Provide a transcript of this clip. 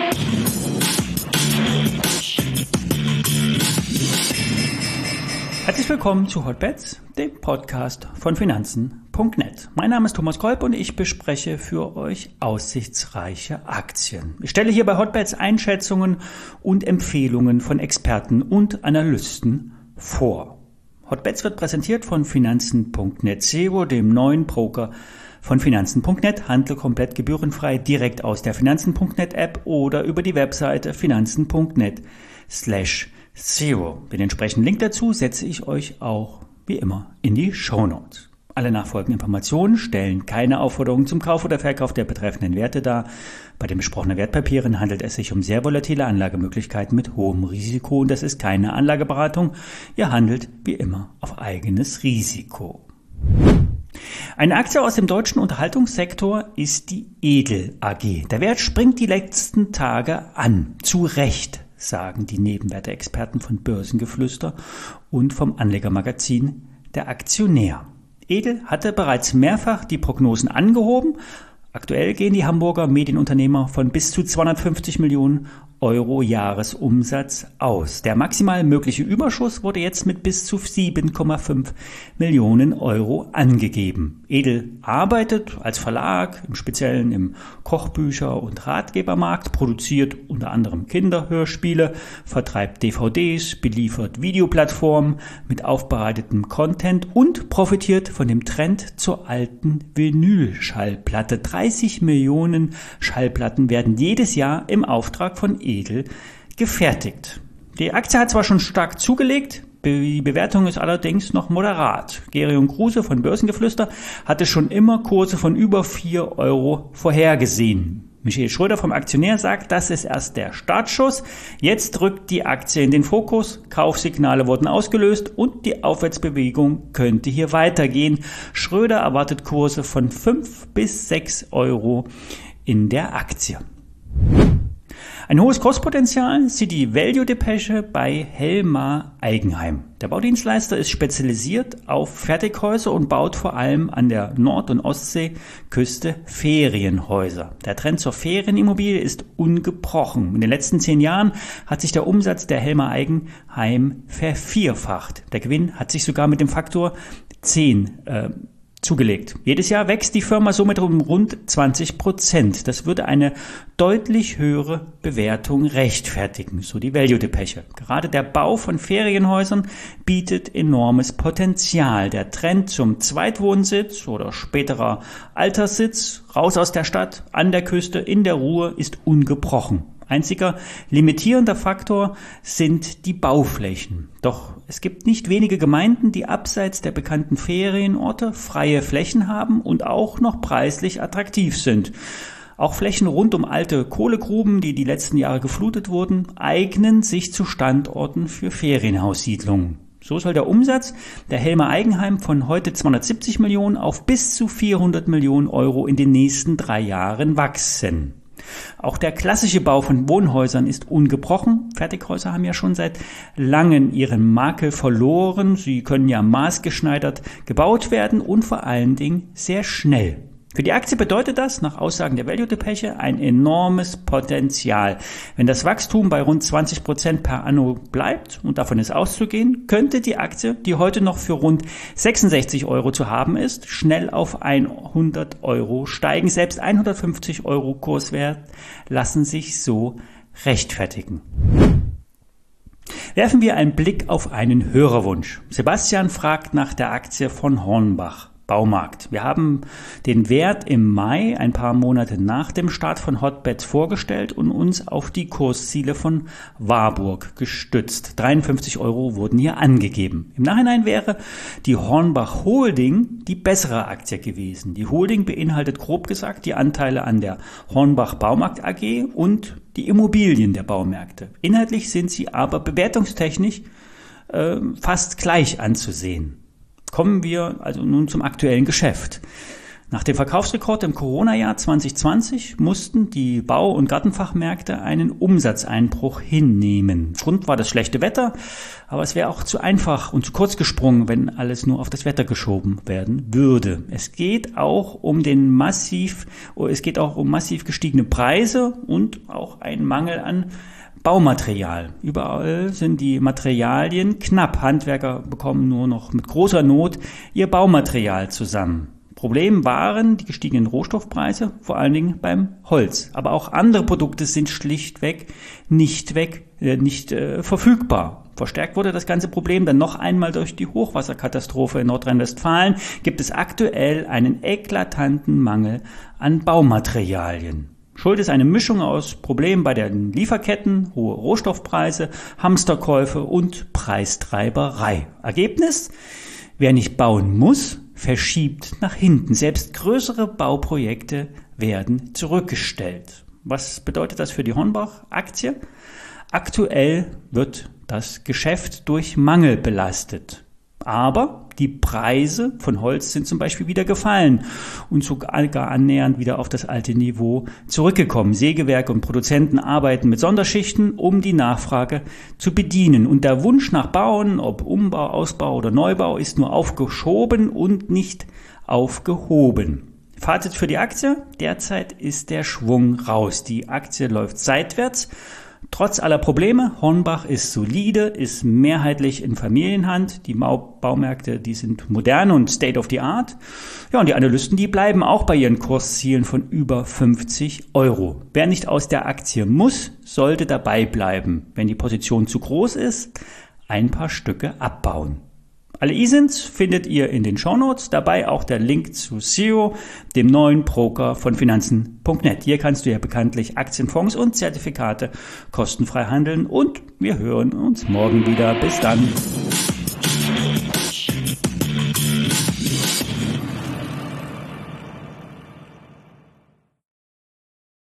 Herzlich willkommen zu Hotbets, dem Podcast von Finanzen.net. Mein Name ist Thomas Kolb und ich bespreche für euch aussichtsreiche Aktien. Ich stelle hier bei Hotbets Einschätzungen und Empfehlungen von Experten und Analysten vor. Hotbets wird präsentiert von Finanzen.net SEO, dem neuen Broker von Finanzen.net. Handle komplett gebührenfrei direkt aus der Finanzen.net App oder über die Webseite finanzen.net/SEO. Den entsprechenden Link dazu setze ich euch auch wie immer in die Shownotes. Alle nachfolgenden Informationen stellen keine Aufforderung zum Kauf oder Verkauf der betreffenden Werte dar. Bei den besprochenen Wertpapieren handelt es sich um sehr volatile Anlagemöglichkeiten mit hohem Risiko und das ist keine Anlageberatung. Ihr handelt wie immer auf eigenes Risiko. Eine Aktie aus dem deutschen Unterhaltungssektor ist die Edel AG. Der Wert springt die letzten Tage an. Zu Recht, sagen die Nebenwerteexperten von Börsengeflüster und vom Anlegermagazin Der Aktionär. Edel hatte bereits mehrfach die Prognosen angehoben. Aktuell gehen die Hamburger Medienunternehmer von bis zu 250 Millionen Euro Jahresumsatz aus. Der maximal mögliche Überschuss wurde jetzt mit bis zu 7,5 Millionen Euro angegeben. Edel arbeitet als Verlag, im Speziellen im Kochbücher- und Ratgebermarkt, produziert unter anderem Kinderhörspiele, vertreibt DVDs, beliefert Videoplattformen mit aufbereitetem Content und profitiert von dem Trend zur alten Vinylschallplatte. 30 Millionen Schallplatten werden jedes Jahr im Auftrag von Edel gefertigt. Die Aktie hat zwar schon stark zugelegt, die Bewertung ist allerdings noch moderat. Gerion Kruse von Börsengeflüster hatte schon immer Kurse von über 4 Euro vorhergesehen. Michael Schröder vom Aktionär sagt, das ist erst der Startschuss. Jetzt rückt die Aktie in den Fokus, Kaufsignale wurden ausgelöst und die Aufwärtsbewegung könnte hier weitergehen. Schröder erwartet Kurse von 5 bis 6 Euro in der Aktie. Ein hohes Kurspotenzial sieht die Value-Depesche bei Helma Eigenheim. Der Baudienstleister ist spezialisiert auf Fertighäuser und baut vor allem an der Nord- und Ostseeküste Ferienhäuser. Der Trend zur Ferienimmobilie ist ungebrochen. In den letzten 10 Jahren hat sich der Umsatz der Helma Eigenheim vervierfacht. Der Gewinn hat sich sogar mit dem Faktor 10 zugelegt. Jedes Jahr wächst die Firma somit um rund 20%. Das würde eine deutlich höhere Bewertung rechtfertigen, so die Value-Depesche. Gerade der Bau von Ferienhäusern bietet enormes Potenzial. Der Trend zum Zweitwohnsitz oder späterer Alterssitz, raus aus der Stadt, an der Küste, in der Ruhe, ist ungebrochen. Einziger limitierender Faktor sind die Bauflächen. Doch es gibt nicht wenige Gemeinden, die abseits der bekannten Ferienorte freie Flächen haben und auch noch preislich attraktiv sind. Auch Flächen rund um alte Kohlegruben, die letzten Jahre geflutet wurden, eignen sich zu Standorten für Ferienhaussiedlungen. So soll der Umsatz der Helma Eigenheim von heute 270 Millionen auf bis zu 400 Millionen Euro in den nächsten 3 Jahren wachsen. Auch der klassische Bau von Wohnhäusern ist ungebrochen. Fertighäuser haben ja schon seit langem ihren Makel verloren. Sie können ja maßgeschneidert gebaut werden und vor allen Dingen sehr schnell. Für die Aktie bedeutet das, nach Aussagen der Value-Depesche, ein enormes Potenzial. Wenn das Wachstum bei rund 20% per anno bleibt, und davon ist auszugehen, könnte die Aktie, die heute noch für rund 66 Euro zu haben ist, schnell auf 100 Euro steigen. Selbst 150 Euro Kurswert lassen sich so rechtfertigen. Werfen wir einen Blick auf einen Hörerwunsch. Sebastian fragt nach der Aktie von Hornbach Baumarkt. Wir haben den Wert im Mai, ein paar Monate nach dem Start von Hotbets, vorgestellt und uns auf die Kursziele von Warburg gestützt. 53 Euro wurden hier angegeben. Im Nachhinein wäre die Hornbach Holding die bessere Aktie gewesen. Die Holding beinhaltet grob gesagt die Anteile an der Hornbach Baumarkt AG und die Immobilien der Baumärkte. Inhaltlich sind sie aber bewertungstechnisch fast gleich anzusehen. Kommen wir also nun zum aktuellen Geschäft. Nach dem Verkaufsrekord im Corona-Jahr 2020 mussten die Bau- und Gartenfachmärkte einen Umsatzeinbruch hinnehmen. Grund war das schlechte Wetter, aber es wäre auch zu einfach und zu kurz gesprungen, wenn alles nur auf das Wetter geschoben werden würde. Es geht auch um massiv gestiegene Preise und auch einen Mangel an Baumaterial. Überall sind die Materialien knapp. Handwerker bekommen nur noch mit großer Not ihr Baumaterial zusammen. Problem waren die gestiegenen Rohstoffpreise, vor allen Dingen beim Holz. Aber auch andere Produkte sind schlichtweg nicht verfügbar. Verstärkt wurde das ganze Problem dann noch einmal durch die Hochwasserkatastrophe in Nordrhein-Westfalen. Gibt es aktuell einen eklatanten Mangel an Baumaterialien. Schuld ist eine Mischung aus Problemen bei den Lieferketten, hohe Rohstoffpreise, Hamsterkäufe und Preistreiberei. Ergebnis? Wer nicht bauen muss, verschiebt nach hinten. Selbst größere Bauprojekte werden zurückgestellt. Was bedeutet das für die Hornbach-Aktie? Aktuell wird das Geschäft durch Mangel belastet. Aber die Preise von Holz sind zum Beispiel wieder gefallen und sogar annähernd wieder auf das alte Niveau zurückgekommen. Sägewerke und Produzenten arbeiten mit Sonderschichten, um die Nachfrage zu bedienen. Und der Wunsch nach Bauen, ob Umbau, Ausbau oder Neubau, ist nur aufgeschoben und nicht aufgehoben. Fazit für die Aktie: Derzeit ist der Schwung raus. Die Aktie läuft seitwärts. Trotz aller Probleme, Hornbach ist solide, ist mehrheitlich in Familienhand. Die Baumärkte, die sind modern und State of the Art. Ja, und die Analysten, die bleiben auch bei ihren Kurszielen von über 50 Euro. Wer nicht aus der Aktie muss, sollte dabei bleiben. Wenn die Position zu groß ist, ein paar Stücke abbauen. Alle ISINs findet ihr in den Shownotes, dabei auch der Link zu Xero, dem neuen Broker von Finanzen.net. Hier kannst du ja bekanntlich Aktienfonds und Zertifikate kostenfrei handeln und wir hören uns morgen wieder. Bis dann.